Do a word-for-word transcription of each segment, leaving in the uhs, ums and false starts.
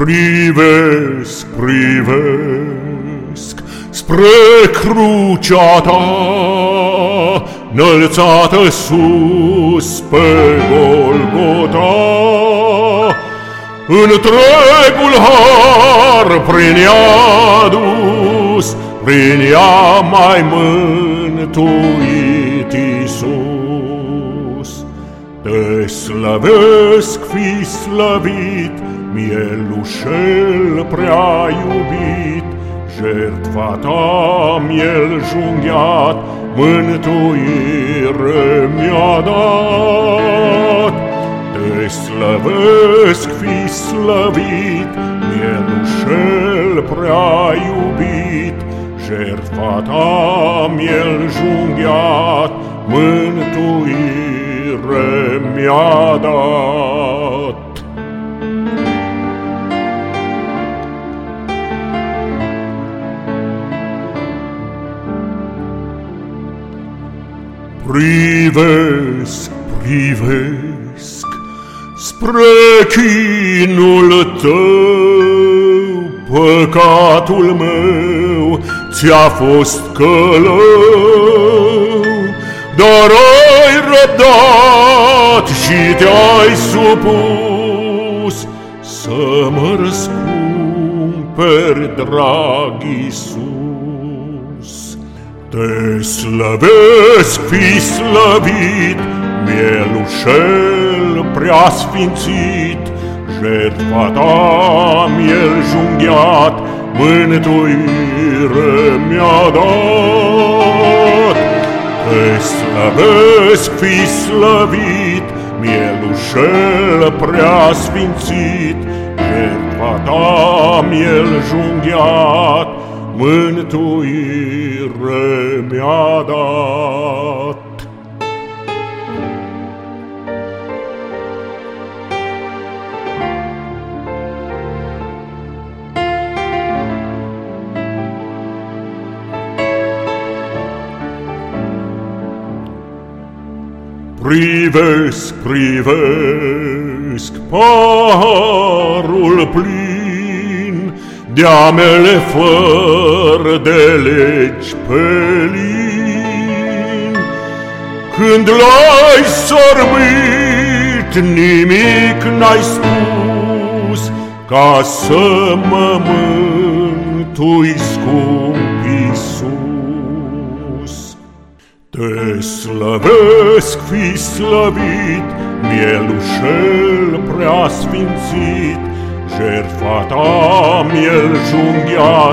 Privesc, privesc spre crucea ta, înălțată sus pe Golgota. Întregul har prin ea dus, prin ea m-ai mântuit, Iisus. Te slăvesc, fi slăvit, mielușel prea iubit, jertfa ta miel junghiat, mântuire mi-a dat. Te slăvesc, fi slăvit, mielușel prea iubit, jertfa ta miel junghiat, mântuire mi-a dat. Privesc, privesc spre chinul tău, păcatul meu ți-a fost călău, dar ai răbdat și te-ai supus să mă răscumperi, drag Iisus. Te slăvesc, fi slăvit, mielușel prea sfințit, jertfa ta miel junghiat, mântuire mi-a dat. Te slăvesc, fi slăvit, mielușel prea sfințit, jertfa ta miel junghiat, mântuire mi-a dat. Privesc, privesc paharul plin de amele fără de legi pe lin. Când l-ai sorbit, nimic n-ai spus ca să mă mântui, scump Iisus. Te slăvesc, fi slăvit, mielușel prea sfințit, jertfa ta miel junghiat,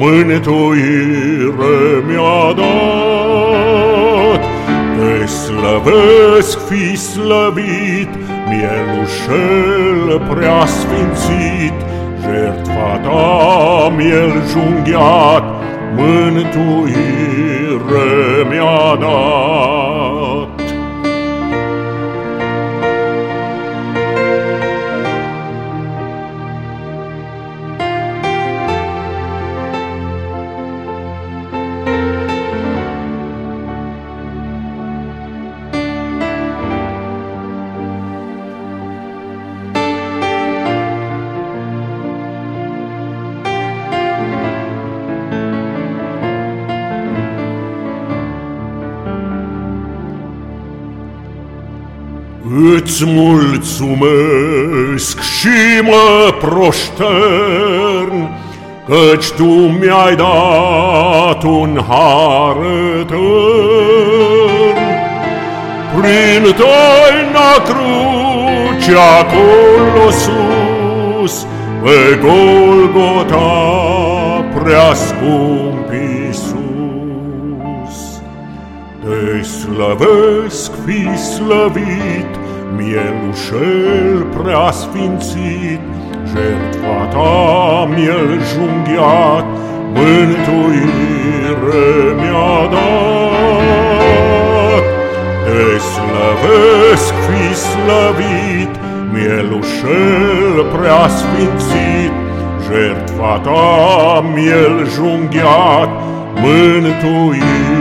mântuire mi-a dat. Te slăvesc, fi slăvit, mielușel prea sfințit, jertfa ta miel junghiat, mântuire mi-a dat. Îți mulțumesc și mă proștern, căci Tu mi-ai dat un har etern. Prin taina cruce acolo sus, pe Golgota, prea scump Iisus. Te slăvesc, fi slăvit, mielușel prea sfințit, jertfa ta miel junghiat, mântuire mi-a dat. Te slăvesc, fi slăvit, mielușel prea sfințit, jertfa ta miel junghiat, mântuire